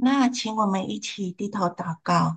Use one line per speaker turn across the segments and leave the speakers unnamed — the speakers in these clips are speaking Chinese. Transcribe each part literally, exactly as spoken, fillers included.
那请我们一起低头祷告。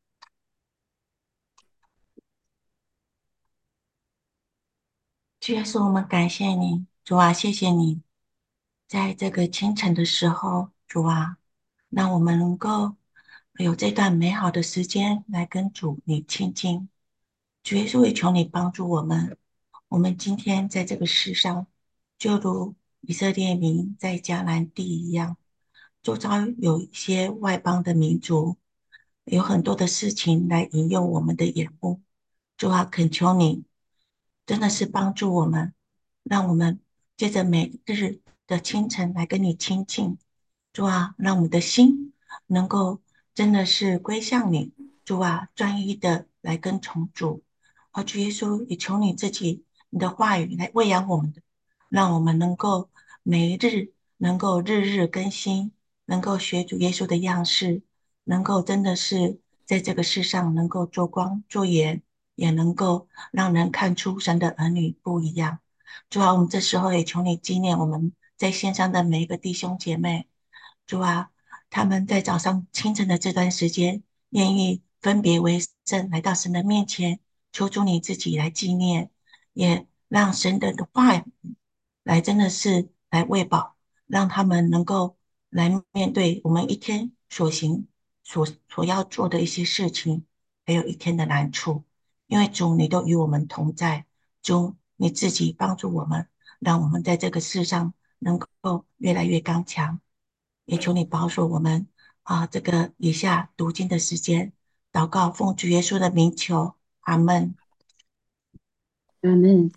主耶稣，我们感谢你，主啊，谢谢你，在这个清晨的时候，主啊，让我们能够有这段美好的时间来跟主你亲近。主耶稣，也求你帮助我们。我们今天在这个世上，就如以色列民在迦南地一样，周遭有一些外邦的民族，有很多的事情来引诱我们的眼目。主啊，恳求你，真的是帮助我们，让我们借着每日的清晨来跟你亲近。主啊，让我们的心能够真的是归向你。主啊，专一的来跟从主。而主耶稣，也求你自己，你的话语来喂养我们的，让我们能够每一日能够日日更新，能够学主耶稣的样式，能够真的是在这个世上能够做光做盐，也能够让人看出神的儿女不一样。主啊，我们这时候也求你纪念我们在线上的每一个弟兄姐妹。主啊，他们在早上清晨的这段时间，愿意分别为圣来到神的面前，求主你自己来纪念，也让神的话语来真的是来喂饱，让他们能够来面对我们一天所行所所要做的一些事情，还有一天的难处。因为主你都与我们同在，主你自己帮助我们，让我们在这个世上能够越来越刚强。也求你保守我们啊，这个以下读经的时间，祷告奉主耶稣的名求，阿门。
阿门。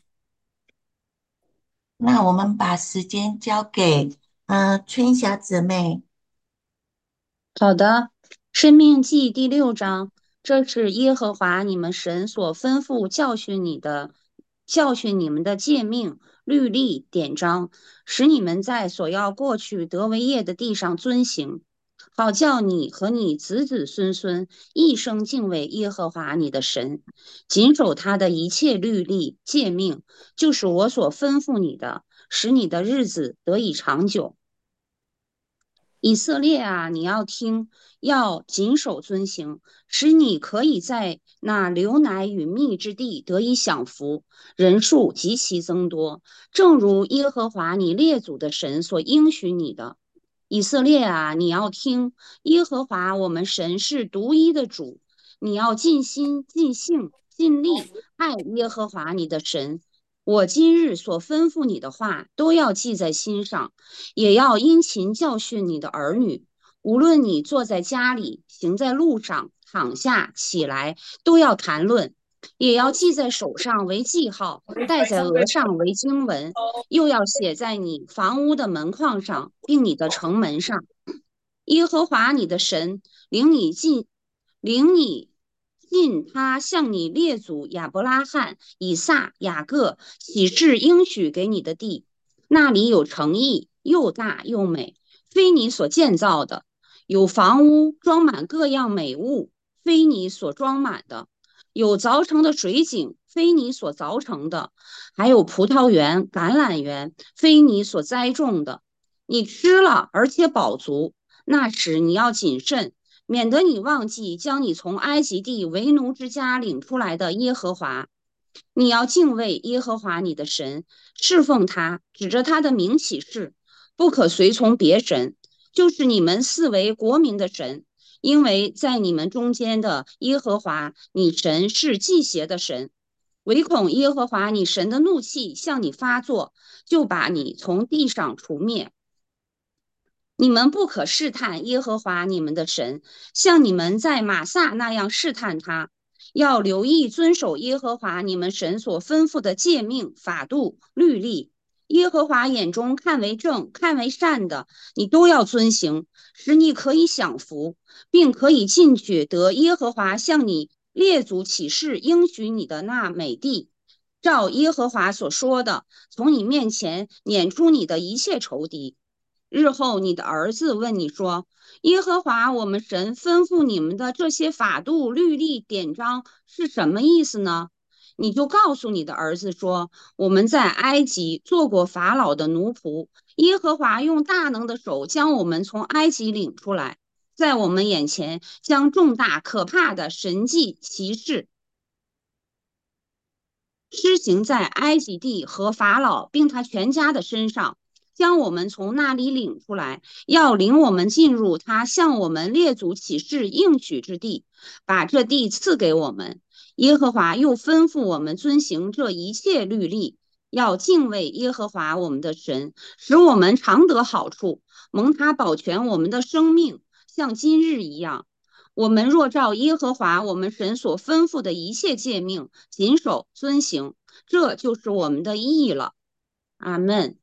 那我们把时间交给呃春霞姊妹。
好的，《申命记》第六章，这是耶和华你们神所吩咐教训你的、教训你们的诫命、律例、典章，使你们在所要过去得为业的地上遵行，好叫你和你子子孙孙一生敬畏耶和华你的神，谨守他的一切律例、诫命，就是我所吩咐你的，使你的日子得以长久。以色列啊，你要听，要谨守遵行，使你可以在那流奶与蜜之地得以享福，人数极其增多，正如耶和华你列祖的神所应许你的。以色列啊，你要听，耶和华我们神是独一的主，你要尽心、尽性、尽力爱耶和华你的神。我今日所吩咐你的话，都要记在心上。也要殷勤教训你的儿女。无论你坐在家里，行在路上，躺下起来，都要谈论，也要记在手上为记号，戴在额上为经文，又要写在你房屋的门框上，并你的城门上。耶和华你的神领你进，领你进他向你列祖亚伯拉罕、以撒、雅各起誓应许给你的地，那里有城邑，又大又美，非你所建造的；有房屋装满各样美物，非你所装满的；有凿成的水井，非你所凿成的；还有葡萄园、橄榄园，非你所栽种的。你吃了，而且饱足。那时你要谨慎，免得你忘记将你从埃及地为奴之家领出来的耶和华。你要敬畏耶和华你的神，侍奉他，指着他的名起誓，不可随从别神，就是你们四为国民的神。因为在你们中间的耶和华，你神是忌邪的神，唯恐耶和华你神的怒气向你发作，就把你从地上除灭。你们不可试探耶和华你们的神，像你们在玛撒那样试探他。要留意遵守耶和华你们神所吩咐的诫命、法度、律例。耶和华眼中看为正、看为善的，你都要遵行，使你可以享福，并可以进去得耶和华向你列祖起誓应许你的那美地。照耶和华所说的，从你面前撵出你的一切仇敌。日后你的儿子问你说：“耶和华我们神吩咐你们的这些法度、律例、典章是什么意思呢？”你就告诉你的儿子说：“我们在埃及做过法老的奴仆，耶和华用大能的手将我们从埃及领出来。 在我们眼前将重大可怕的神迹奇事施行在埃及地和法老并他全家的身上，将我们从那里领出来，要领我们进入他向我们列祖起誓应许之地，把这地赐给我们。耶和华又吩咐我们遵行这一切律例，要敬畏耶和华我们的神，使我们常得好处，蒙他保全我们的生命，像今日一样。我们若照耶和华我们神所吩咐的一切诫命，谨守遵行，这就是我们的义了。阿门。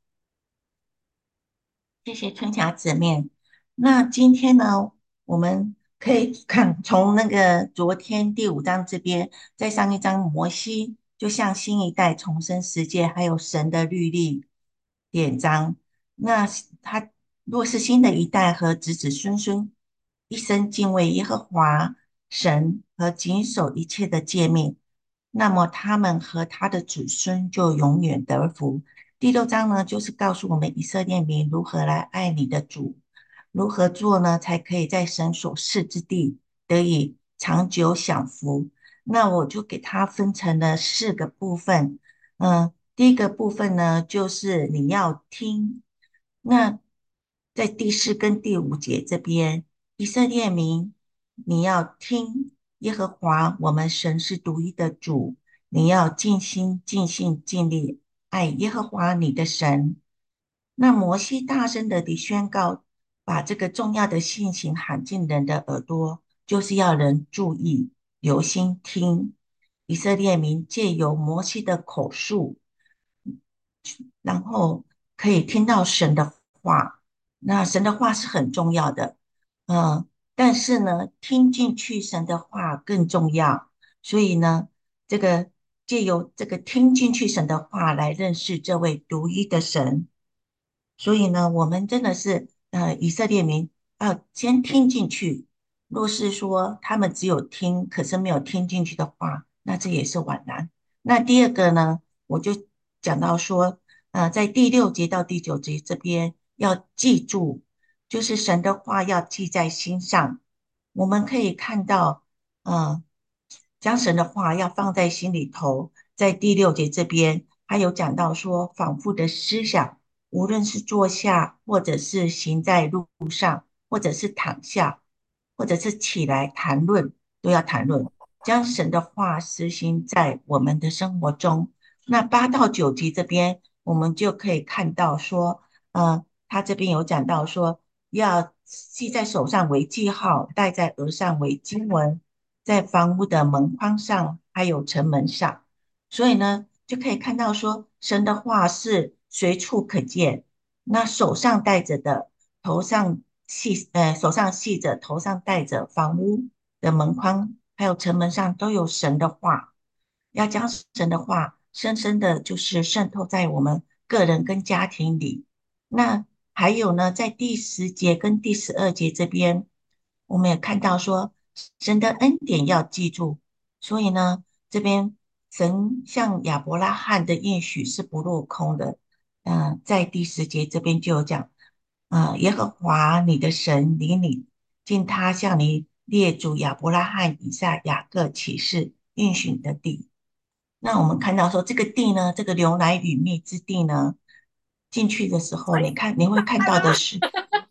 谢谢春霞姊妹。那今天呢，我们可以看从那个昨天第五章这边，再上一章摩西就向新一代重申十诫，还有神的律例典章。那他若是新的一代和子子孙孙一生敬畏耶和华神和谨守一切的诫命，那么他们和他的子孙就永远得福。第六章呢，就是告诉我们以色列民如何来爱你的主，如何做呢，才可以在神所赐之地得以长久享福。那我就给它分成了四个部分。嗯，第一个部分呢，就是你要听。那在第四跟第五节这边，以色列民，你要听耶和华我们神是独一的主，你要尽心、尽性、尽力爱耶和华你的神。那摩西大声的地宣告，把这个重要的信息喊进人的耳朵，就是要人注意、留心听。以色列民借由摩西的口述，然后可以听到神的话。那神的话是很重要的，嗯，但是呢，听进去神的话更重要。所以呢，这个借由这个听进去神的话来认识这位独一的神。所以呢，我们真的是呃，以色列民要先听进去。若是说他们只有听，可是没有听进去的话，那这也是枉然。那第二个呢，我就讲到说，呃，在第六节到第九节这边要记住，就是神的话要记在心上。我们可以看到，呃，将神的话要放在心里头。在第六节这边，还有讲到说，反复的思想。无论是坐下，或者是行在路上，或者是躺下，或者是起来谈论，都要谈论，将神的话实行在我们的生活中。那八到九集这边，我们就可以看到说，呃，他这边有讲到说，要系在手上为记号，戴在额上为经文，在房屋的门框上，还有城门上。所以呢，就可以看到说，神的话是随处可见。那手上戴着的，头上系呃手上系着，头上戴着，房屋的门框还有城门上都有神的话。要将神的话深深的就是渗透在我们个人跟家庭里。那还有呢，在第十节跟第十二节这边，我们也看到说，神的恩典要记住。所以呢，这边神向亚伯拉罕的应许是不落空的。嗯、呃在第十节这边就有讲，啊、耶和华你的神领你进他向你列祖亚伯拉罕、以撒、雅各起誓应许的地。那我们看到说，这个地呢，这个流奶与蜜之地呢，进去的时候，你看你会看到的是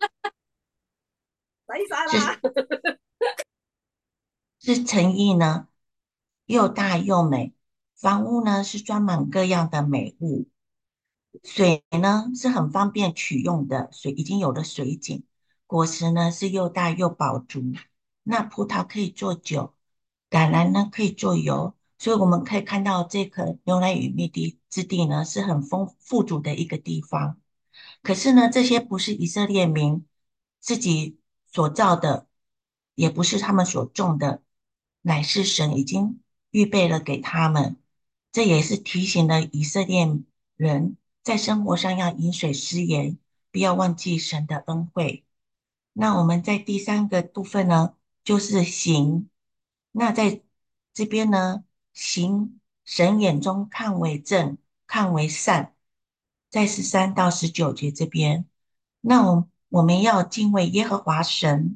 来啥
是
啦？
是诚意呢，又大又美。房屋呢是装满各样的美物，水呢是很方便取用的，水已经有了水井。果实呢是又大又饱足。那葡萄可以做酒，橄榄呢可以做油，所以我们可以看到这个牛奶与蜜地之地呢是很丰富足的一个地方。可是呢，这些不是以色列民自己所造的，也不是他们所种的，乃是神已经预备了给他们。这也是提醒了以色列人在生活上要饮水思源，不要忘记神的恩惠。那我们在第三个部分呢，就是行。那在这边呢，行神眼中看为正，看为善，在十三到十九节这边，那我我们要敬畏耶和华神，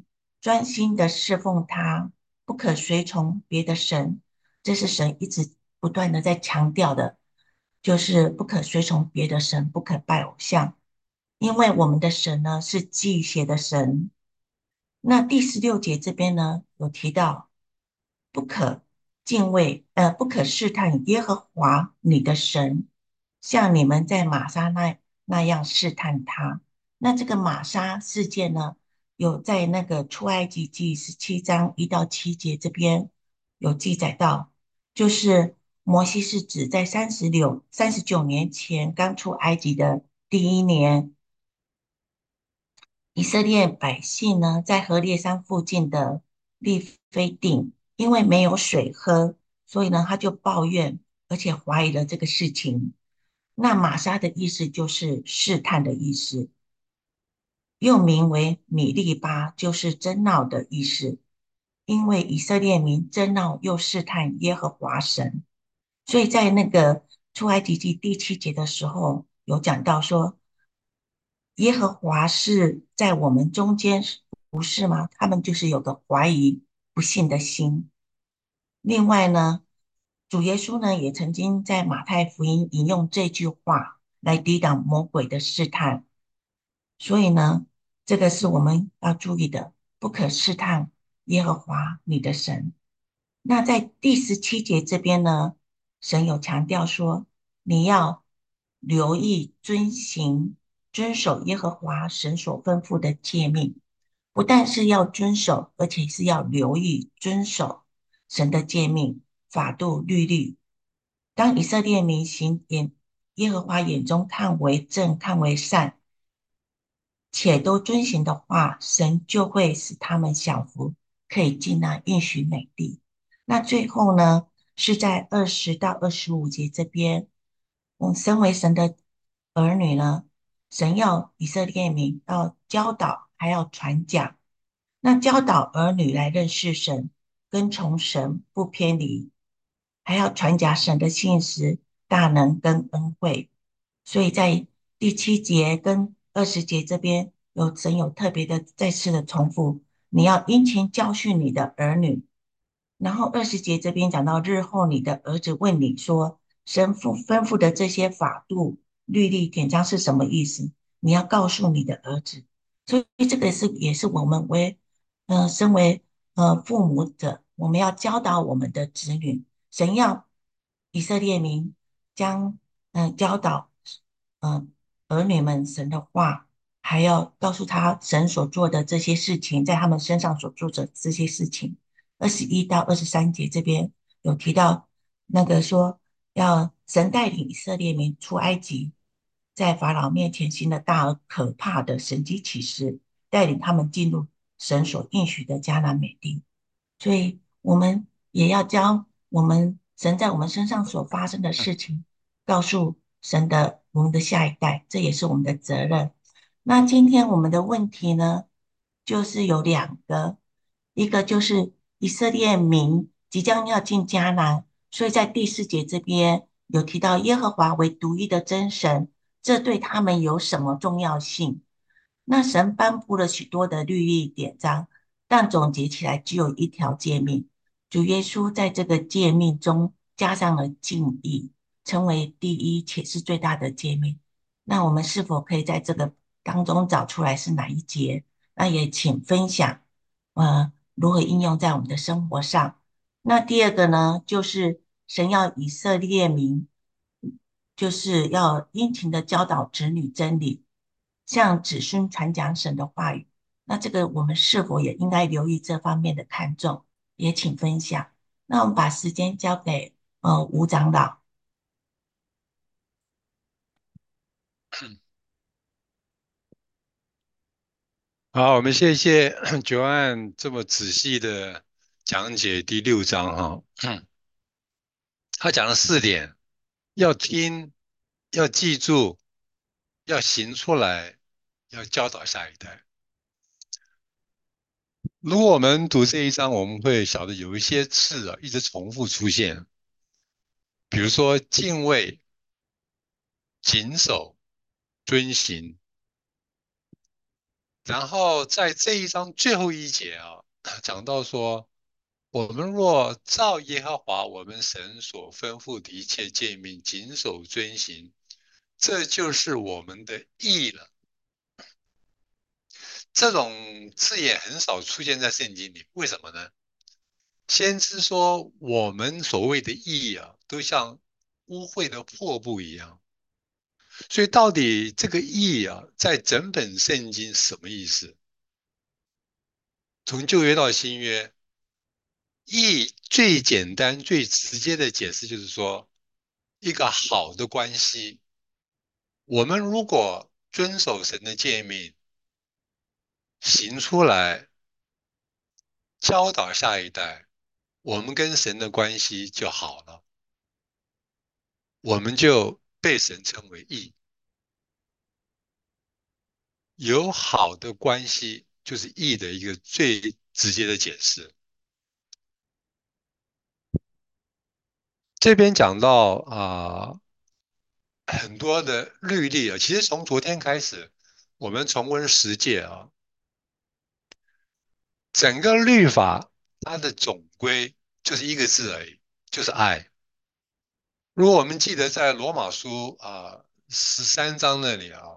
专心的侍奉他，不可随从别的神。这是神一直不断的在强调的，就是不可随从别的神，不可拜偶像，因为我们的神呢是祭血的神。那第十六节这边呢有提到，不可敬畏，呃，不可试探耶和华你的神，像你们在玛撒那那样试探他。那这个玛撒事件呢，有在那个出埃及记十七章一到七节这边有记载到，就是摩西是指在三十六、三十九年前刚出埃及的第一年，以色列百姓呢，在河烈山附近的利非定，因为没有水喝，所以呢，他就抱怨，而且怀疑了这个事情。那玛莎的意思就是试探的意思，又名为米利巴，就是争闹的意思。因为以色列民争闹又试探耶和华神，所以在那个出埃及记第七节的时候，有讲到说，耶和华是在我们中间，不是吗？他们就是有个怀疑、不信的心。另外呢，主耶稣呢也曾经在马太福音引用这句话来抵挡魔鬼的试探。所以呢，这个是我们要注意的，不可试探耶和华你的神。那在第十七节这边呢，神有强调说，你要留意遵行、遵守耶和华神所吩咐的诫命，不但是要遵守，而且是要留意遵守神的诫命、法度、律例。当以色列民行眼耶和华眼中看为正、看为善，且都遵行的话，神就会使他们享福，可以进那应许美地。那最后呢，是在二十到二十五节这边，我们身为神的儿女呢，神要以色列民要教导，还要传讲。那教导儿女来认识神，跟从神，不偏离，还要传讲神的信实、大能跟恩惠。所以在第七节跟二十节这边，有神有特别的再次的重复，你要殷勤教训你的儿女。然后二十节这边讲到，日后你的儿子问你说，神父吩咐的这些法度、律例、典章是什么意思？你要告诉你的儿子。所以这个是也是我们为呃身为呃父母者，我们要教导我们的子女，神要以色列民将嗯、呃教导嗯、呃儿女们神的话，还要告诉他神所做的这些事情，在他们身上所做的这些事情。二十一到二十三节这边有提到那个说要神带领以色列民出埃及，在法老面前行了大而可怕的神迹奇事，带领他们进入神所应许的迦南美地。所以我们也要将我们神在我们身上所发生的事情，告诉神的我们的下一代，这也是我们的责任。那今天我们的问题呢，就是有两个，一个就是以色列民即将要进迦南，所以在第四节这边有提到耶和华为独一的真神，这对他们有什么重要性？那神颁布了许多的律例典章，但总结起来只有一条诫命。主耶稣在这个诫命中加上了敬意，成为第一且是最大的诫命。那我们是否可以在这个当中找出来是哪一节？那也请分享，呃，如何应用在我们的生活上。那第二个呢，就是神要以色列民，就是要殷勤的教导子女真理，向子孙传讲神的话语。那这个我们是否也应该留意这方面的看重？也请分享。那我们把时间交给呃吴长老。
好，我们谢谢九安这么仔细的讲解第六章哈。他讲了四点：要听，要记住，要行出来，要教导下一代。如果我们读这一章，我们会晓得有一些字啊一直重复出现，比如说敬畏、谨守、遵行。 然后在这一章最后一节啊，讲到说，我们若照耶和华我们神所吩咐的一切诫命，谨守遵行，这就是我们的义了。这种字眼很少出现在圣经里，为什么呢？先知说，我们所谓的义啊，都像污秽的破布一样。所以到底这个义啊，在整本圣经什么意思？从旧约到新约，义最简单、最直接的解释就是说，一个好的关系。我们如果遵守神的诫命，行出来，教导下一代，我们跟神的关系就好了，我们就被神称为义。有好的关系就是义的一个最直接的解释。这边讲到啊、呃很多的律例啊，其实从昨天开始，我们重温十诫啊，整个律法它的总归就是一个字而已，就是爱。如果我们记得在罗马书啊十三章那里啊，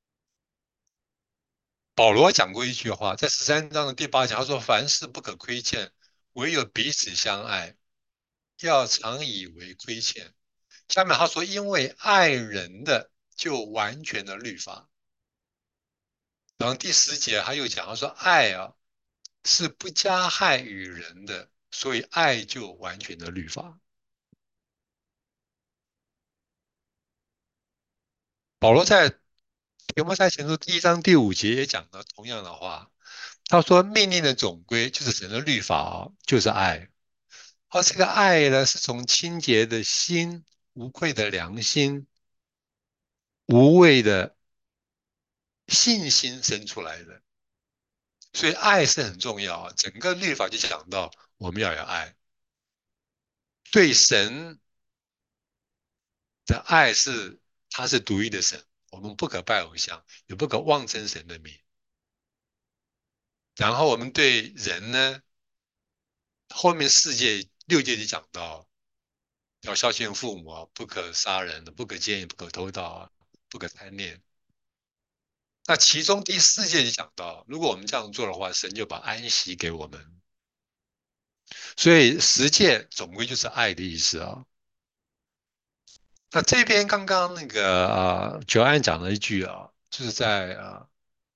保罗讲过一句话，在十三章的第八节，他说：“凡事不可亏欠，唯有彼此相爱，要常以为亏欠。”下面他说：“因为爱人的，就完全的律法。”然后第十节他又讲，他说：“爱啊，是不加害于人的，所以爱就完全的律法。”保罗在提摩太前书第一章第五节也讲了同样的话，他说：“命令的总归就是神的律法啊，就是爱。而这个爱呢，是从清洁的心、无愧的良心、无畏的信心生出来的。所以爱是很重要啊。整个律法就讲到我们要有爱，对神的爱是他是独一的神，我们不可拜偶像，也不可妄称神的名。然后我们对人呢，后面四诫六诫就讲到要孝敬父母啊，不可杀人，不可奸淫，不可偷盗啊，不可贪恋。那其中第四诫就讲到，如果我们这样做的话，神就把安息给我们。所以十诫总归就是爱的意思啊。那这边刚刚那个呃，九安讲了一句啊，就是在啊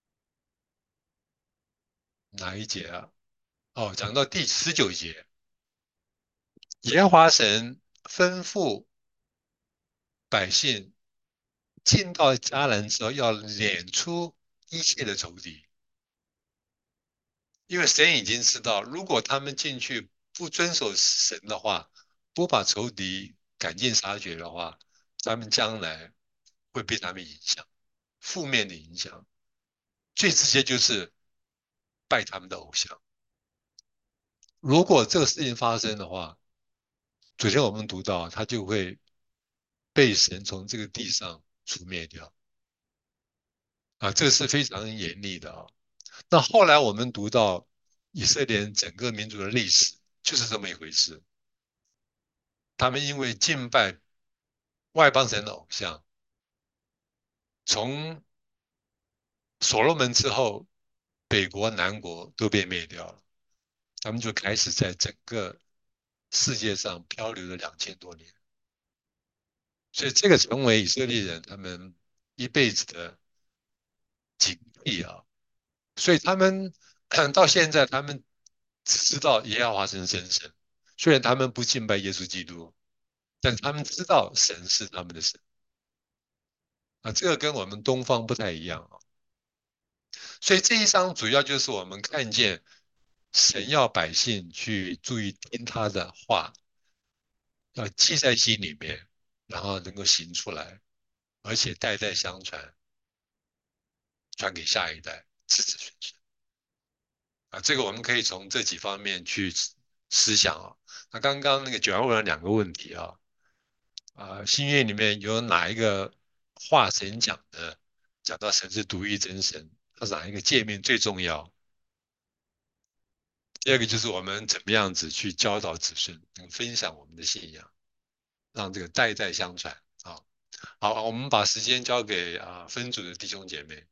哪一节啊？哦，讲到第十九节，耶和华神吩咐百姓进到迦南之后，要撵出一切的仇敌，因为神已经知道，如果他们进去不遵守神的话，不把仇敌赶尽杀绝的话，他们将来会被他们影响，负面的影响。最直接就是拜他们的偶像。如果这个事情发生的话，昨天我们读到，他就会被神从这个地上除灭掉啊，这个是非常严厉的啊。那后来我们读到以色列整个民族的历史，就是这么一回事。他们因为敬拜外邦神的偶像，从所罗门之后，北国、南国都被灭掉了，他们就开始在整个世界上漂流了两千多年。所以这个成为以色列人他们一辈子的警惕啊。所以他们到现在，他们只知道耶和华神真神，虽然他们不敬拜耶稣基督，但他们知道神是他们的神啊。这个跟我们东方不太一样啊。所以这一章主要就是我们看见神要百姓去注意听他的话，要记在心里面，然后能够行出来，而且代代相传，传给下一代，子子孙孙啊。这个我们可以从这几方面去思想啊。那刚刚那个九安问了两个问题啊，啊，新约里面有哪一个话神讲的，讲到神是独一真神， 它是哪一个界面最重要？第二个就是我们怎么样子去教导子孙，能分享我们的信仰，让这个代代相传啊。好，我们把时间交给啊分组的弟兄姐妹。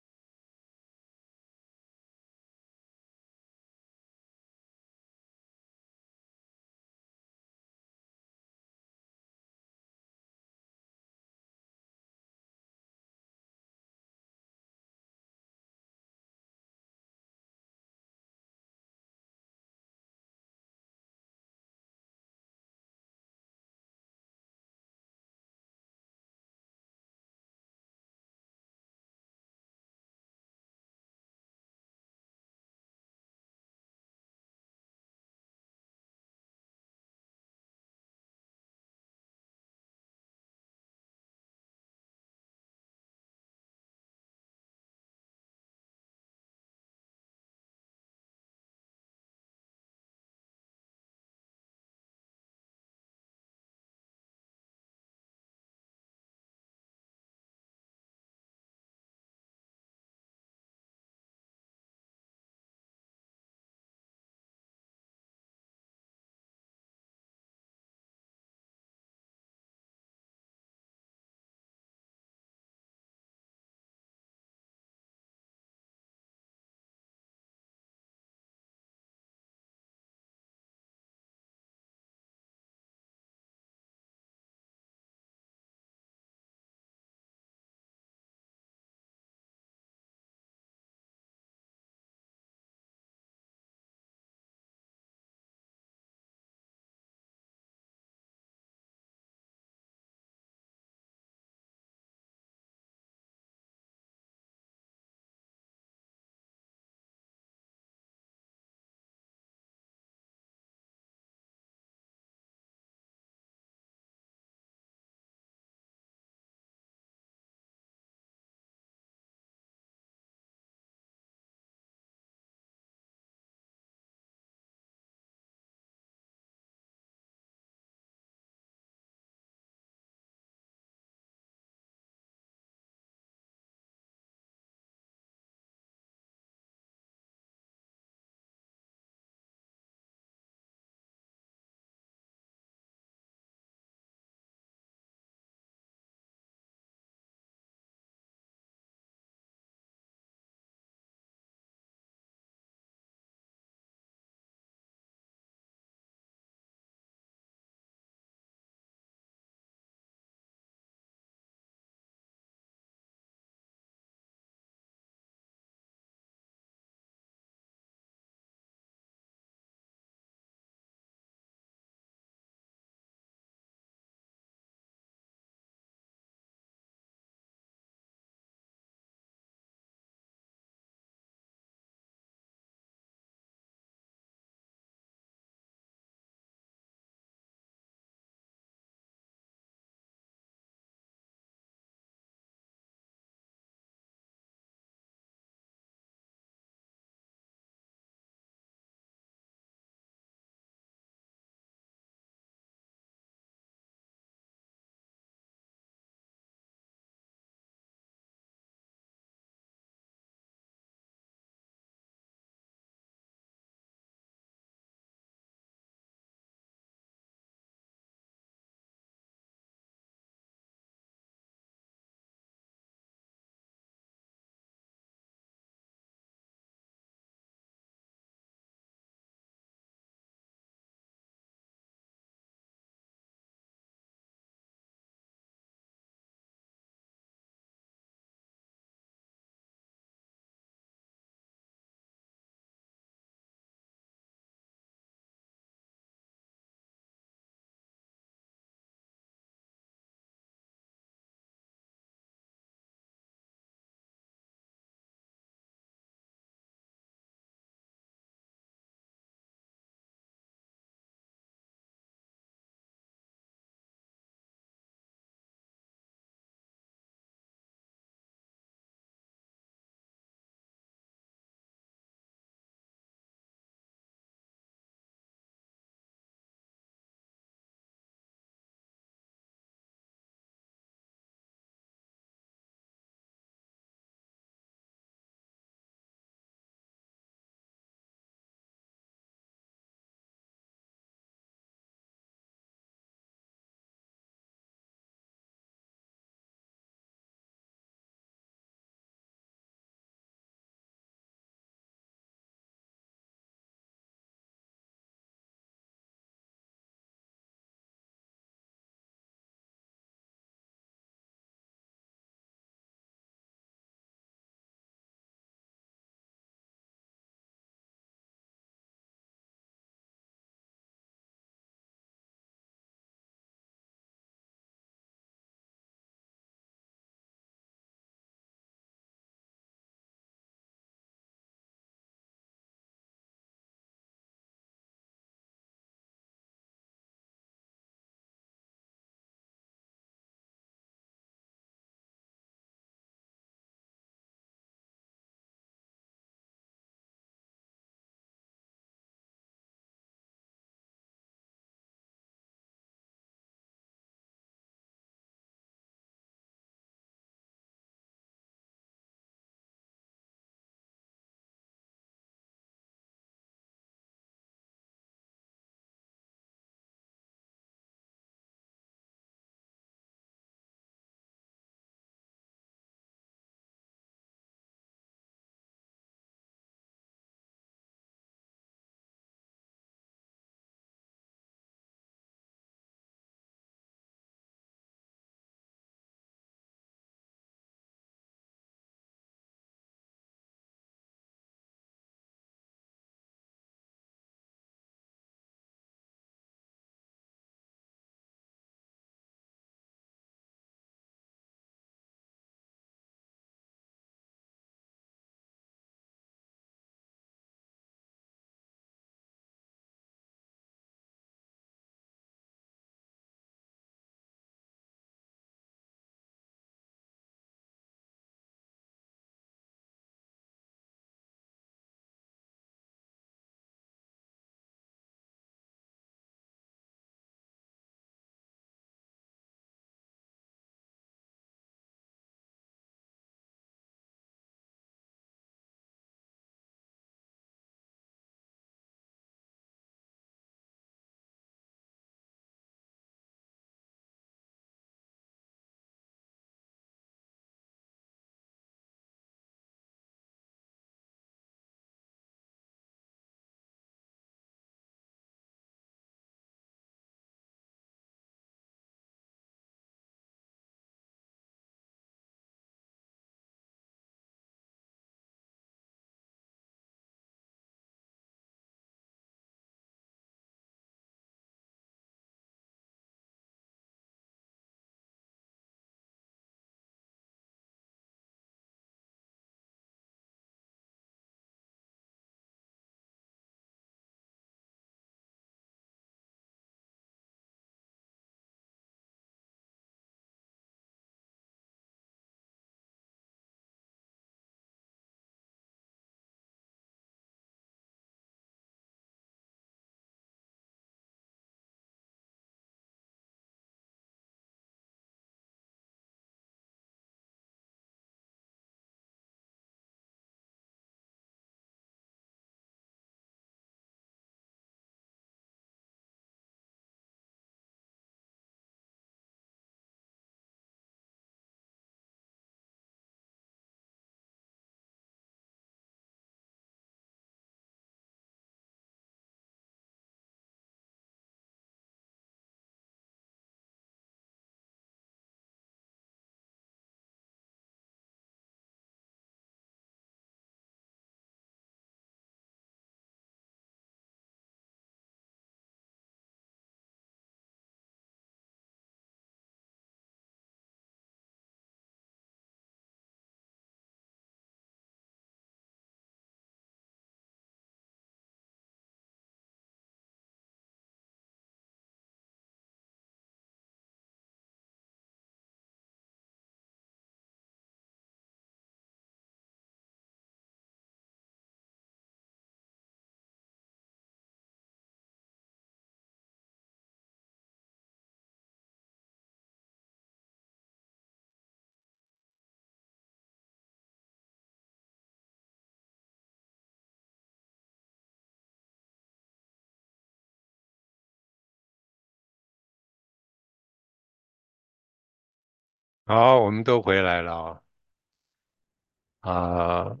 好，我们都回来了啊。啊，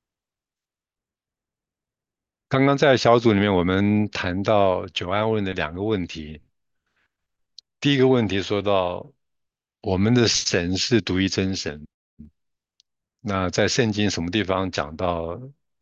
刚刚在小组里面，我们谈到九安问的两个问题。第一个问题说到，我们的神是独一真神。那在圣经什么地方讲到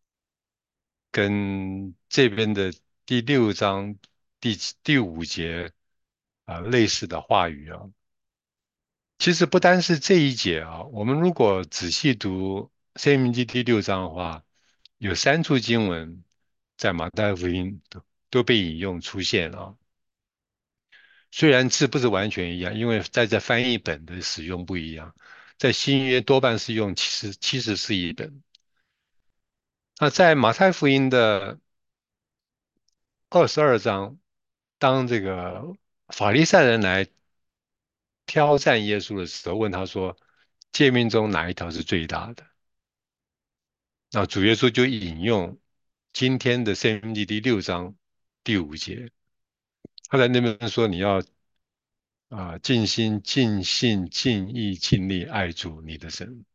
跟这边的第六章第第五节啊、类似的话语啊？其实不单是这一节啊，我们如果仔细读《申命记》第六章的话，有三处经文在马太福音都都被引用出现啊。虽然字不是完全一样，因为在这翻译本的使用不一样，在新约多半是用七十七十四译本。那在马太福音的二十二章，当这个法利赛人来挑战耶稣的时候，问他说：诫命中哪一条是最大的？那主耶稣就引用今天的圣经记第六章第五节，他在那边说：你要啊、尽心、尽性、尽意、尽力爱主你的神。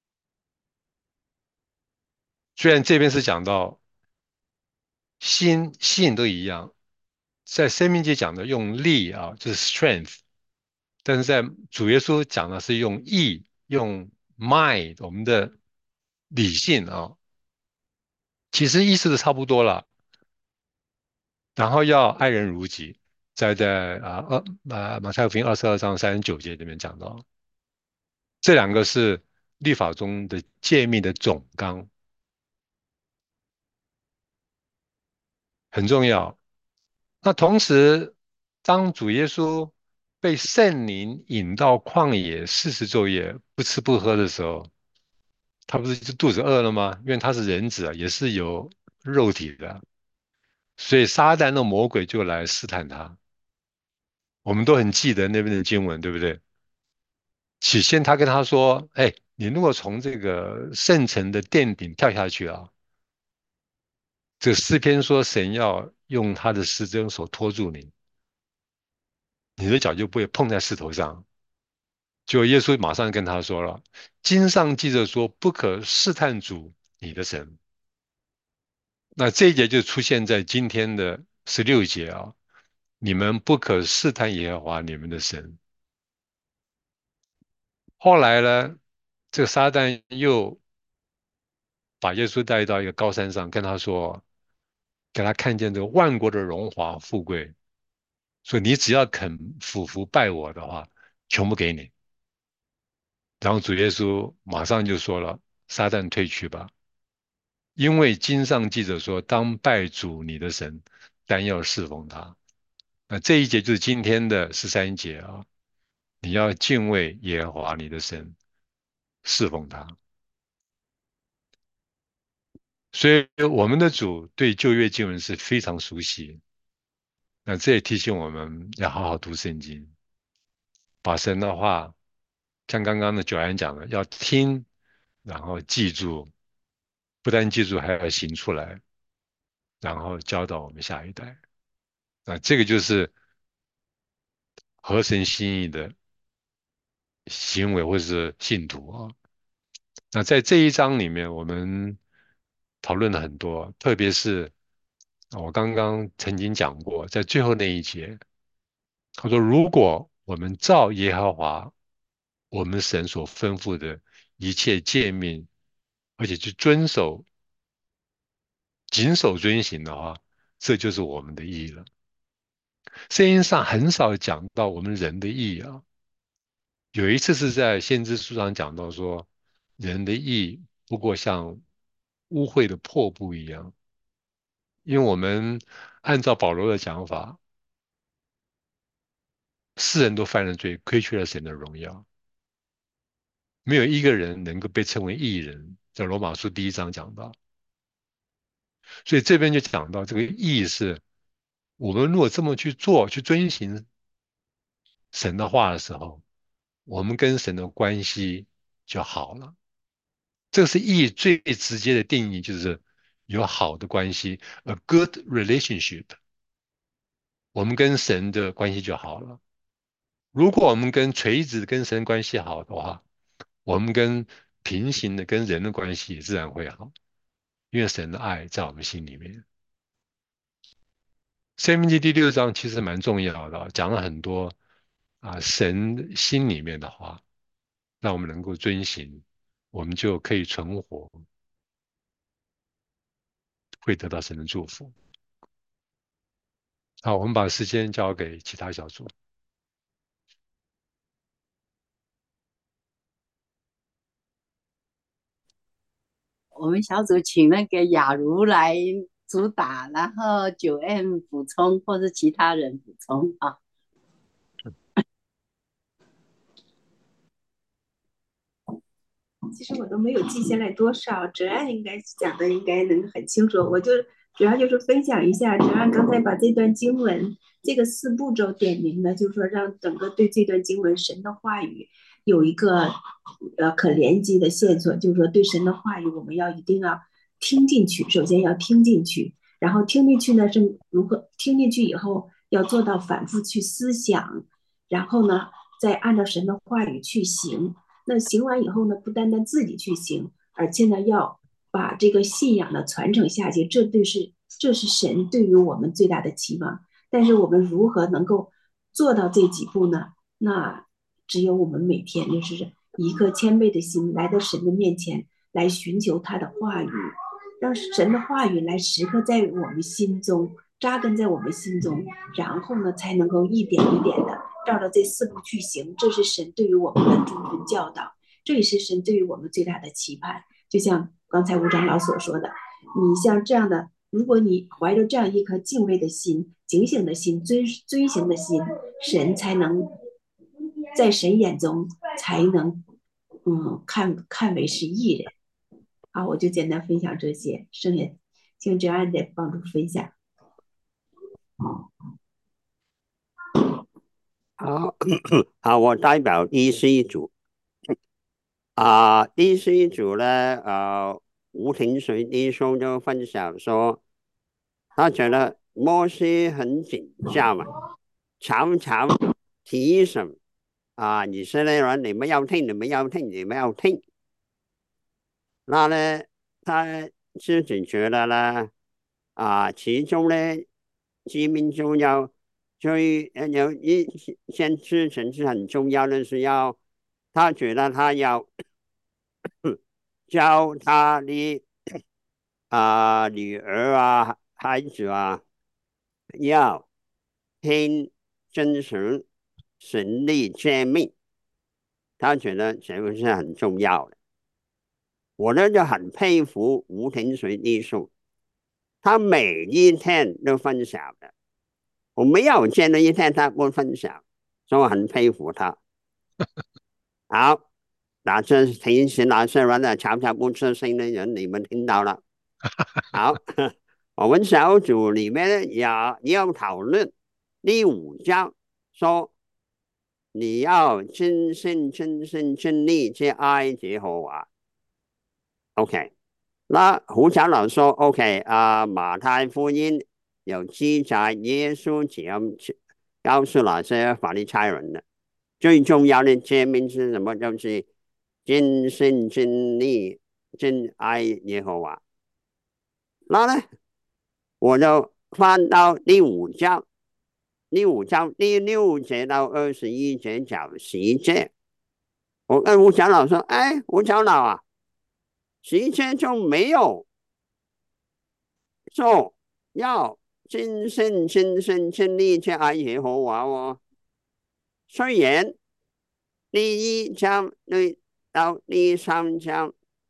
虽然这边是讲到心性都一样，在生命界讲的用力啊，就是 strength，但是在主耶稣讲的是用意、用 mind，我们的理性啊，其实意思都差不多了。然后要爱人如己，在在啊二啊马太福音二十二章三十九节里面讲到，这两个是律法中的诫命的总纲，很重要。那同时，当主耶稣被圣灵引到旷野四十昼夜不吃不喝的时候，他不是就肚子饿了吗？因为他是人子啊，也是有肉体的，所以撒旦的魔鬼就来试探他。我们都很记得那边的经文，对不对？起先他跟他说：“哎，你如果从这个圣城的殿顶跳下去啊，这个诗篇说神要用他的十只手托住你，你的脚就不会碰在石头上。”就耶稣马上跟他说了：“经上记着说，不可试探主你的神。”那这一节就出现在今天的十六节啊，你们不可试探耶和华你们的神。后来呢，这个撒旦又把耶稣带到一个高山上，跟他说，给他看见这个万国的荣华富贵，说你只要肯俯伏拜我的话，全部给你。然后主耶稣马上就说了：撒旦退去吧，因为经上记着说，当拜主你的神，单要侍奉他。那这一节就是今天的十三节啊，你要敬畏耶和华你的神，侍奉他。所以我们的主对旧约经文是非常熟悉，那这也提醒我们要好好读圣经，把神的话，像刚刚的九安讲的，要听，然后记住，不但记住，还要行出来，然后教导我们下一代。那这个就是合神心意的行为或是信徒啊。那在这一章里面，我们讨论了很多，特别是我刚刚曾经讲过，在最后那一节，他说：“如果我们照耶和华我们神所吩咐的一切诫命，而且去遵守、谨守遵行的话，这就是我们的义了。”圣经上很少讲到我们人的义啊。有一次是在先知书上讲到说，人的义不过像污秽的破布一样，因为我们按照保罗的讲法，世人都犯了罪，亏缺了神的荣耀，没有一个人能够被称为义人，在罗马书第一章讲到。所以这边就讲到这个义是，我们如果这么去做，去遵行神的话的时候，我们跟神的关系就好了。这个是义最直接的定义，就是有好的关系，a good relationship，我们跟神的关系就好了。 如果我们跟垂直跟神关系好的话，我们跟平行的跟人的关系也自然会好，因为神的爱在我们心里面。生命记第六章其实蛮重要的，讲了很多啊神心里面的话，让我们能够遵行，我们就可以存活，会得到神的祝福。好，我们把时间交给其他小组。
我们小组请那个雅茹来主打，然后九 M 补充，或是其他人补充啊。
其实我都没有记下来多少，哲安应该讲的应该能很清楚，我就主要就是分享一下，哲安刚才把这段经文这个四步骤点明了，就是说让整个对这段经文神的话语有一个呃可连接的线索，就是说对神的话语我们要一定要听进去，首先要听进去，然后听进去呢是如何听进去以后要做到反复去思想，然后呢再按照神的话语去行。那行完以后呢，不单单自己去行，而且呢，要把这个信仰呢传承下去，这对是这是神对于我们最大的期望。但是我们如何能够做到这几步呢？那只有我们每天就是一颗谦卑的心来到神的面前，来寻求他的话语，让神的话语来时刻在我们心中扎根在我们心中，然后呢，才能够一点一点的照着这四步去行。这是神对于我们的主人教导，这也是神对于我们最大的期盼。就像刚才吴长老所说的，你像这样的，如果你怀着这样一颗敬畏的心、警醒的心、遵遵行的心，神才能在神眼中才能嗯看看为是义人。好，我就简单分享这些，剩下请哲安再帮助分享。
好，好，我代表第四组啊，第四组呢，呃，吴庭水弟兄就分享说，他觉得摩西很紧张嘛，常常提醒啊，以色列人你们要听，你们要听，你们要听。那呢，他自己觉得呢，啊，其中呢，居民重要，最呃有一件事情是很重要的，是要他觉得他要教他的啊女儿啊孩子啊，要听真实神的诫命，他觉得这个是很重要的。我呢就很佩服吴庭水弟兄，他每一天都分享的，我没有见到一天他不分享，所以我很佩服他。好，那这提醒那些人呢，常常不吃新的人，你们听到了。好，我们小组里面也要讨论第五章，说你要真心、真心、真力去爱耶和华。OK，那胡长老说 OK 啊，马太福音有记载耶稣怎样告诉那些法利赛人的，最重要的诫命是什么？就是真心、真力、真爱耶和华。那呢，我就翻到第五章，第五章第六节到二十一节讲十诫。我跟吴长老说：“哎，吴长老啊，十诫就没有说要真心、真心、真力去爱耶和华哦。虽然第一章对到第三章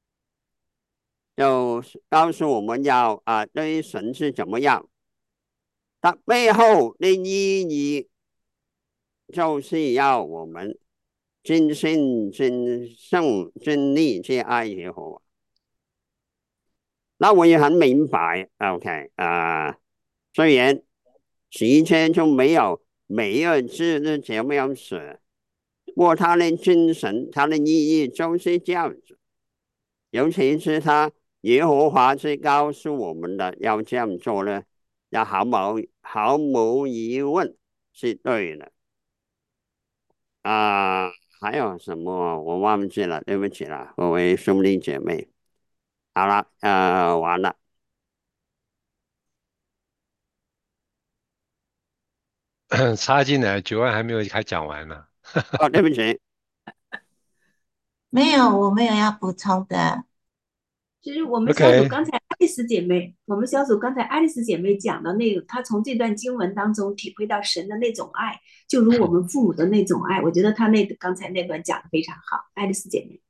就告诉我们要啊对神是怎么样。”它背后的意义就是要我们真心、真圣、真力去爱耶和华。那我也很明白 ，OK 啊、呃，虽然十诫就没有每一个字是怎么样写，不过它的精神、它的意义就是这样子。尤其是他耶和华是告诉我们的要这样做呢，那毫无毫无疑问是对的。 啊，还有什么我忘记了，对不起了，各位兄弟姐妹。好了，呃，完了。
插进来，九万还没有开讲完呢。
哦，对不起。
没有，我没有要补充的。
其实我们小组
OK，
刚才爱丽丝姐妹，我们小组刚才爱丽丝姐妹讲的那个，她从这段经文当中体会到神的那种爱，就如我们父母的那种爱。我觉得她那刚才那段讲的非常好，爱丽丝姐妹。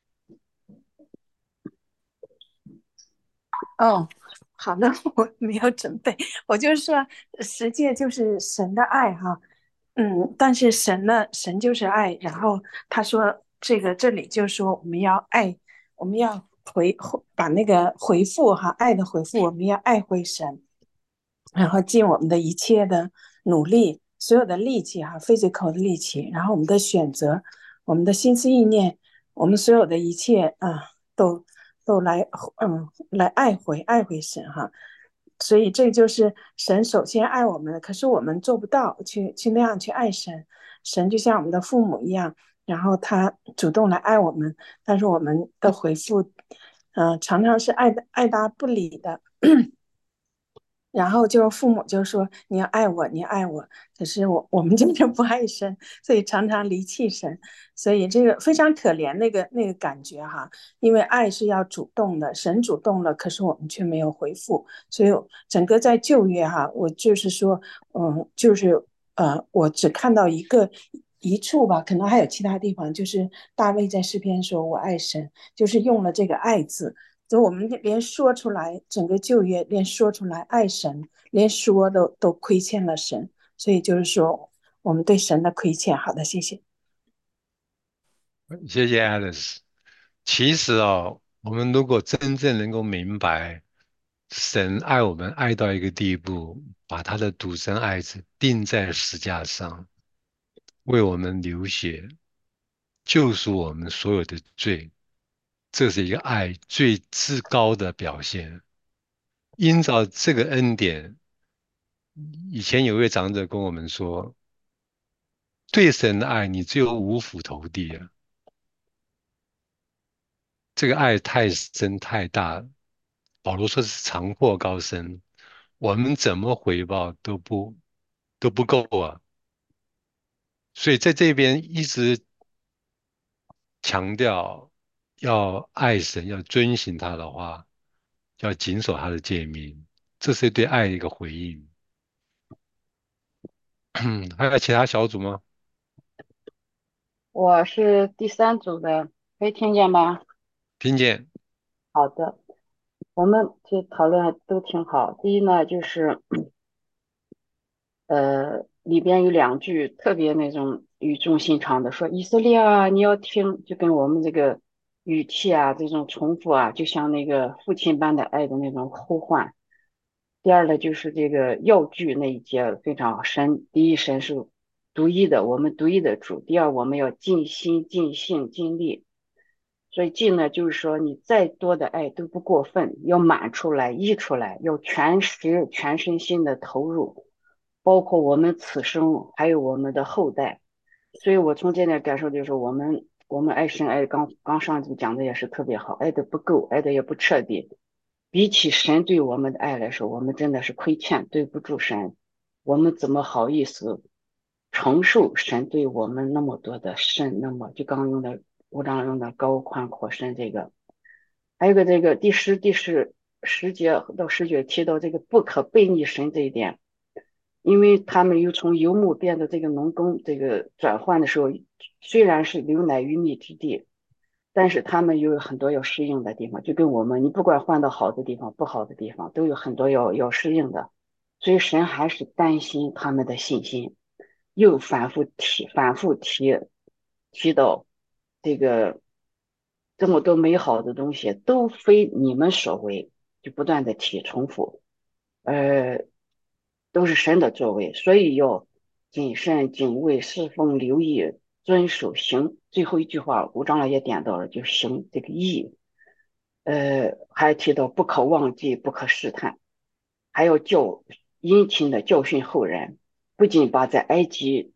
哦，好的，我没有准备，我就是说，十诫就是神的爱哈，嗯，但是神呢，神就是爱，然后他说这个这里就说我们要爱，我们要回把那个回复哈，爱的回复，我们要爱回神，然后尽我们的一切的努力，所有的力气哈，physical 的力气，然后我们的选择，我们的心思意念，我们所有的一切啊，都都来嗯来爱回爱回神哈。所以这就是神首先爱我们，可是我们做不到去去那样去爱神。神就像我们的父母一样，然后他主动来爱我们，但是我们的回复，嗯、呃，常常是爱爱答不理的。然后就父母就说你要爱我，你爱我，可是我我们就是不爱神，所以常常离弃神，所以这个非常可怜那个那个感觉哈，因为爱是要主动的，神主动了，可是我们却没有回复，所以整个在旧约哈，我就是说，嗯，就是呃，我只看到一个一处吧，可能还有其他地方，就是大卫在诗篇说我爱神，就是用了这个爱字。就我们连说出来，整个旧约连说出来爱神，连说都都亏欠了神，所以就是说我们对神的亏欠。好的，谢谢。
谢谢 Alice。其实哦，我们如果真正能够明白神爱我们爱到一个地步，把他的独生爱子钉在石架上，为我们流血，救赎我们所有的罪，这是一个爱最至高的表现。因着这个恩典，以前有一位长者跟我们说，对神的爱，你只有五斧投地啊。这个爱太深太大了，保罗说是长阔高深，我们怎么回报都不都不够啊。所以在这边一直强调要爱神，要遵行他的话，要谨守他的诫命，这是对爱的一个回应。还有其他小组吗？
我是第三组的，可以听见吗？
听见。
好的，我们这讨论还都挺好。第一呢，就是呃，里边有两句特别那种语重心长的，说以色列啊，你要听，就跟我们这个语气啊，这种重复啊，就像那个父亲般的爱的那种呼唤。第二呢，就是这个药句那一节非常好，神第一神是独一的，我们独一的主；第二，我们要尽心、尽性、尽力。所以尽呢，就是说你再多的爱都不过分，要满出来、溢出来，要全时、全身心的投入，包括我们此生还有我们的后代。所以我从这点感受就是，我们我们爱神爱刚刚上就讲的也是特别好，爱的不够，爱的也不彻底。比起神对我们的爱来说，我们真的是亏欠，对不住神。我们怎么好意思承受神对我们那么多的深？那么就刚刚用的吴章用的高宽阔深这个，还有个这个第十第十十节到十节提到这个不可背逆神这一点，因为他们又从游牧变得这个农耕这个转换的时候，虽然是牛奶与蜜之地。但是他们又有很多要适应的地方，就跟我们，你不管换到好的地方、不好的地方，都有很多要要适应的。所以神还是担心他们的信心，又反复提、反复提提到这个这么多美好的东西都非你们所为，就不断的提重复，呃，都是神的作为，所以要谨慎、敬畏、侍奉、留意、遵守、行。最后一句话，吴长老也点到了，就行这个义。呃，还提到不可忘记，不可试探，还要教殷勤的教训后人，不仅把在埃及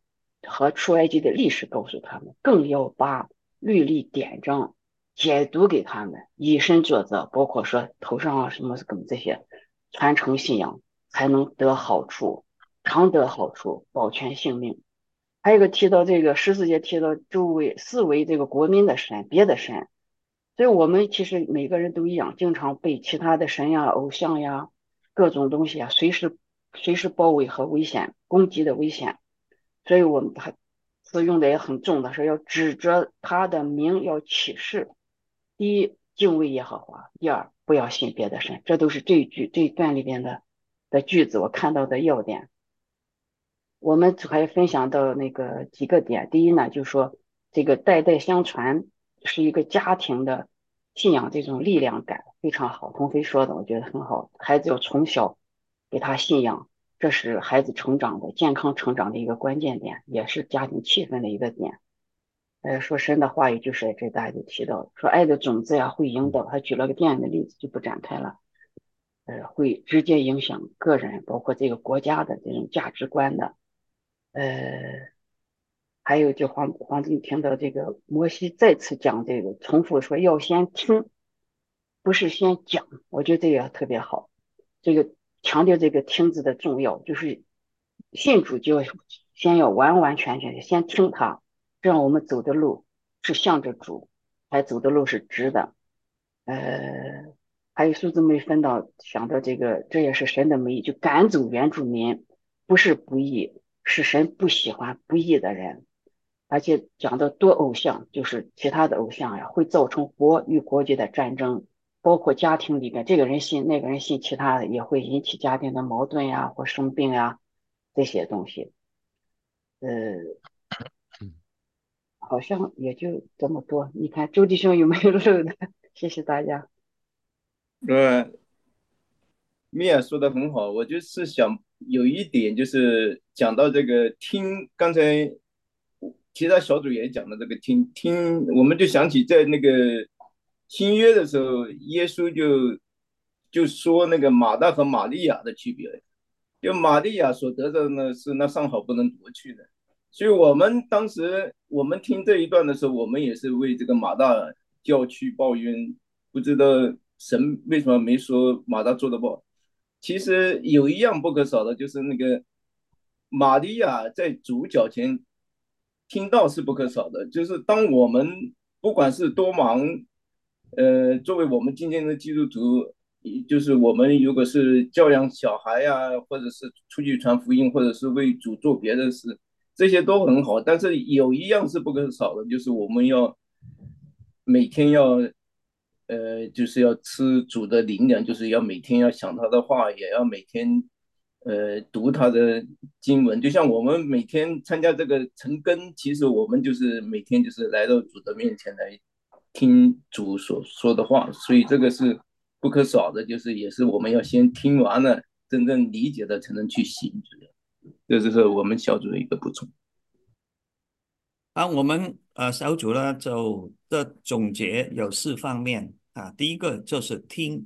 和出埃及的历史告诉他们，更要把律例典章解读给他们，以身作则，包括说头上啊什么什么这些，传承信仰才能得好处，常得好处，保全性命。还有一个提到这个十四节提到周围四围这个国民的神，别的神，所以我们其实每个人都一样，经常被其他的神呀、偶像呀、各种东西啊，随时随时包围和危险攻击的危险。所以我们还词用的也很重的，说要指着他的名要起誓。第一，敬畏耶和华；第二，不要信别的神。这都是这一句这一段里边的的句子，我看到的要点。我们还分享到那个几个点。第一呢，就是说这个代代相传是一个家庭的信仰，这种力量感非常好。童飞说的，我觉得很好。孩子要从小给他信仰，这是孩子成长的健康成长的一个关键点，也是家庭气氛的一个点。呃，说神的话语就是这大家就提到说爱的种子呀会引导，他举了个电影的例子就不展开了。呃，会直接影响个人，包括这个国家的这种价值观的。呃，还有就黄黄金听到这个摩西再次讲这个，重复说要先听，不是先讲，我觉得这个特别好。这个强调这个听字的重要，就是信主就要先要完完全全的先听他，这样我们走的路是向着主，还走的路是直的。呃，还有数字没分到，想到这个，这也是神的美意，就赶走原住民，不是不义，是神不喜欢不义的人。而且讲到多偶像，就是其他的偶像呀，会造成国与国际的战争，包括家庭里面，这个人信那个人信其他的，也会引起家庭的矛盾呀或生病呀这些东西。呃，好像也就这么多。你看周弟兄有没有漏的？谢谢大家。
呃，米娅说的很好，我就是想有一点就是讲到这个听，刚才其他小组也讲了这个听听，我们就想起在那个新约的时候，耶稣就就说那个马大和玛利亚的区别，就玛利亚所得的呢是那上好不能夺去的，所以我们当时我们听这一段的时候，我们也是为这个马大叫屈抱怨，不知道神为什么没说马大做的不好。其实有一样不可少的，就是那个玛利亚在主脚前听到是不可少的。就是当我们不管是多忙，呃，作为我们今天的基督徒，就是我们如果是教养小孩呀、啊，或者是出去传福音，或者是为主做别的事，这些都很好。但是有一样是不可少的，就是我们要每天要呃，就是要吃主的灵粮，就是要每天要想他的话，也要每天呃读他的经文。就像我们每天参加这个晨更，其实我们就是每天就是来到主的面前来听主所说的话，所以这个是不可少的，就是也是我们要先听完了，真正理解的才能去行。这就是我们小组的一个补充。
啊，我们呃小组呢就的总结有四方面啊，第一个就是听。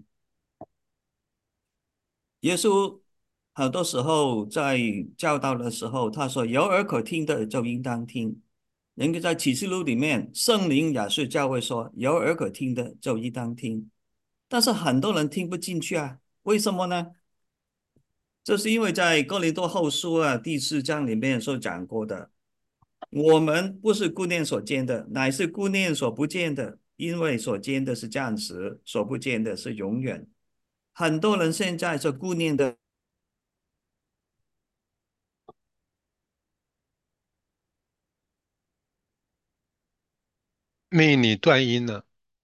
耶稣很多时候在教导的时候，他说有耳可听的就应当听。人家在启示录里面，圣灵也是教会说有耳可听的就应当听，但是很多人听不进去啊，为什么呢？这是因为在哥林多后书啊第四章里面所讲过的，我们不是顾念所见的，乃是顾念所不见的，因为所见的是暂时，所不见的是永远。很多人现在所顾念的。
命你断音了，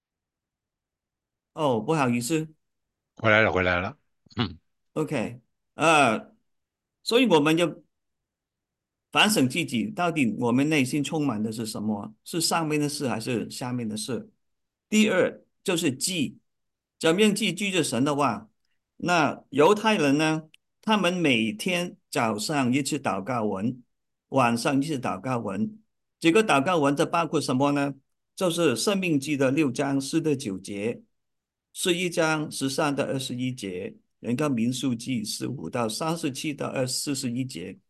哦，不好意思
回来了，回来了。嗯，
，OK，呃，所以我们就反省自己，到底我们内心充满的是什么？是上面的事还是下面的事？第二就是记，怎么样记记着神的话？那犹太人呢？他们每天早上一次祷告文，晚上一次祷告文。这个祷告文这包括什么呢？就是《生命记》的六章四到九节，十一章十三到二十一节，人家民数记十五到三十七到二四十一节。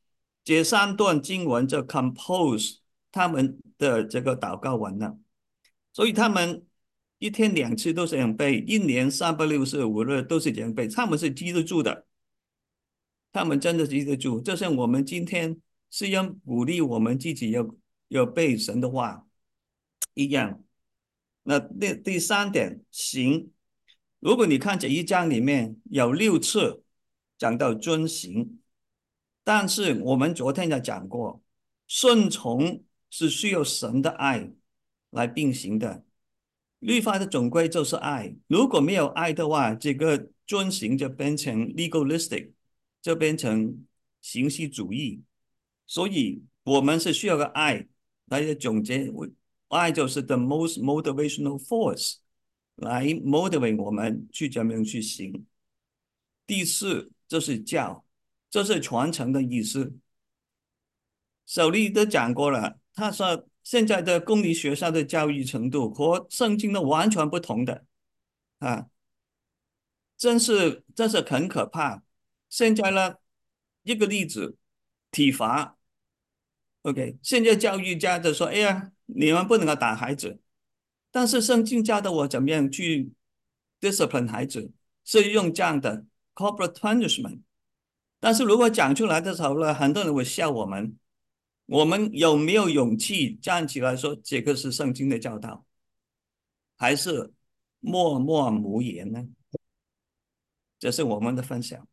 这三段经文就 compose 他们的这个祷告文了。所以他们一天两次都是这样背，一年三百六十五日都是这样背，他们是记得住的，他们真的记得住。就像我们今天是要鼓励我们自己要要背神的话一样。那第第三点，行。如果你看这一章里面有六次讲到遵行，但是我们昨天也讲过，顺从是需要神的爱来并行的。律法的总归就是爱，如果没有爱的话，这个遵行就变成 legalistic， 就变成形式主义。所以我们是需要个爱来总结，爱就是 the most motivational force 来 motivate 我们去怎么样去行。第四就是教，这是传承的意思。小丽都讲过了，他说现在的公立学校的教育程度和圣经的完全不同的啊，真是真是很可怕。现在呢，一个例子，体罚 ，OK， 现在教育家就说，哎呀，你们不能够打孩子，但是圣经教的我怎么样去 discipline 孩子，是用这样的 corporal punishment。但是如果讲出来的时候呢，很多人会笑我们。我们有没有勇气站起来说这个是圣经的教导，还是默默无言呢？这是我们的分享。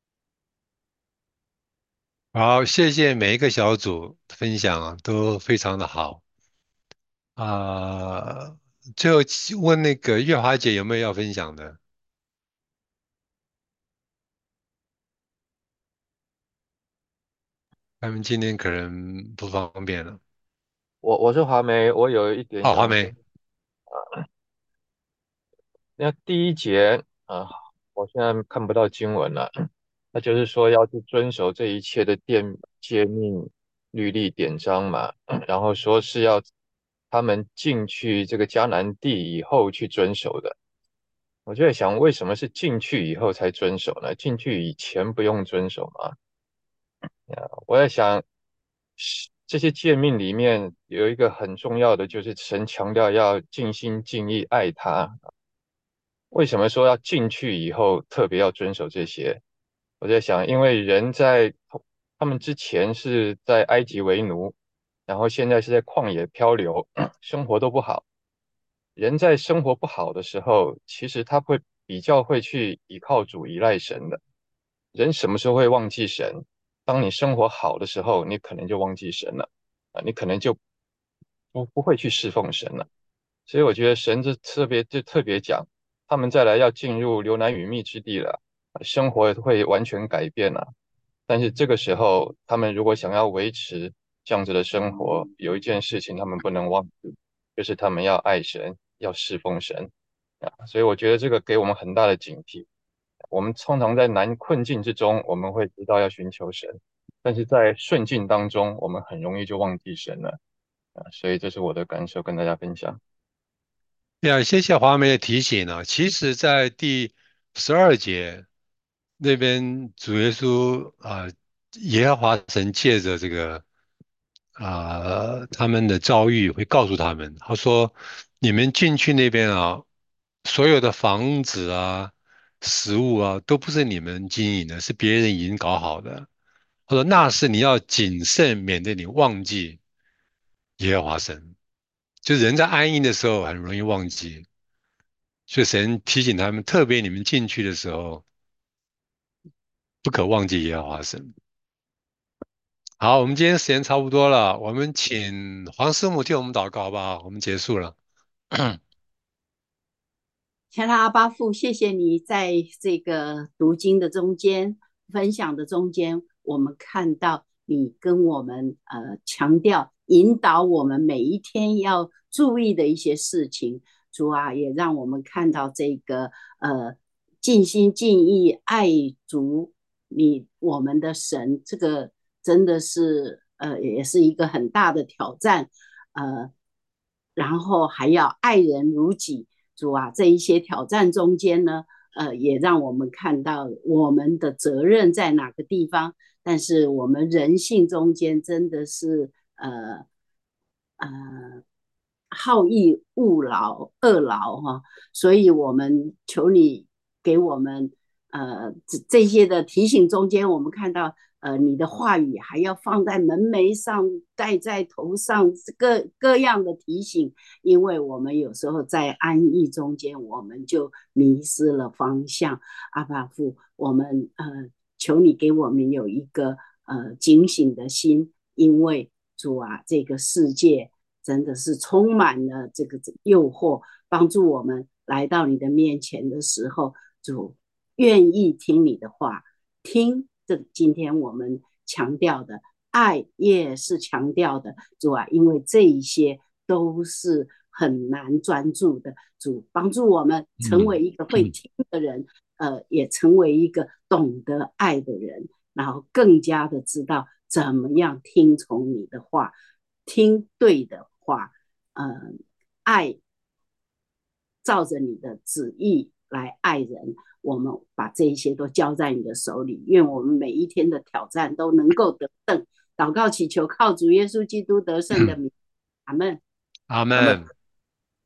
好，谢谢每一个小组分享啊，都非常的好啊。最后问那个月华姐有没有要分享的？他们今天可能不方便了。
我我是华梅，我有一点
哦，华
想分。
梅，
那第一节啊，我现在看不到经文了，那就是说要去遵守这一切的殿诫命、律例、典章嘛，然后说是要他们进去这个迦南地以后去遵守的。我就在想，为什么是进去以后才遵守呢？进去以前不用遵守吗？我在想，是这些诫命里面有一个很重要的，就是神强调要尽心尽意爱他。为什么说要进去以后特别要遵守这些？我在想，因为人在他们之前是在埃及为奴，然后现在是在旷野漂流，生活都不好。人在生活不好的时候，其实他会比较会去依靠主、依赖神的。人什么时候会忘记神？当你生活好的时候，你可能就忘记神了啊，你可能就不不会去侍奉神了。所以我觉得神就特别就特别讲，他们再来要进入流奶与蜜之地了，生活会完全改变了。但是这个时候，他们如果想要维持这样子的生活，有一件事情他们不能忘记，就是他们要爱神，要侍奉神啊。所以我觉得这个给我们很大的警惕。我们通常在难困境之中，我们会知道要寻求神，但是在顺境当中，我们很容易就忘记神了啊。所以这是我的感受，跟大家分享。
呀，谢谢华梅的提醒呢。其实，在第十二节那边，主耶稣啊、耶和华神借着这个啊、他们的遭遇，会告诉他们，他说：你们进去那边啊，所有的房子啊、食物啊，都不是你们经营的，是别人已经搞好的。他说：那是你要谨慎，免得你忘记耶和华神。就人在安逸的时候，很容易忘记。所以神提醒他们，特别你们进去的时候，不可忘记耶和华神。好，我们今天时间差不多了，我们请黄师母替我们祷告好不好？我们结束了。
天拉阿巴父，谢谢你在这个读经的中间、分享的中间，我们看到你跟我们呃强调、引导我们每一天要注意的一些事情。主啊，也让我们看到这个呃尽心尽意爱主你我们的神，这个真的是呃也是一个很大的挑战。呃，然后还要爱人如己。主啊，这一些挑战中间呢， 呃，也让我们看到我们的责任在哪个地方。但是我们人性中间真的是呃呃好逸恶劳恶劳哈，所以我们求你给我们呃这这些的提醒中间，我们看到呃你的话语还要放在门楣上，戴在头上，各各样的提醒，因为我们有时候在安逸中间，我们就迷失了方向。阿爸父，我们呃求你给我们有一个呃警醒的心，因为主啊，这个世界真的是充满了这个诱惑，帮助我们来到你的面前的时候，主愿意听你的话，听这今天我们强调的爱也是强调的，主啊，因为这一些都是很难专注的，主帮助我们成为一个会听的人，呃，也成为一个懂得爱的人，然后更加的知道怎么样听从你的话，听对的话，呃，爱照着你的旨意来爱人。我们把这一些都交在你的手里，愿我们每一天的挑战都能够得胜。祷告祈求，靠主耶稣基督得胜的名，阿门。
阿门。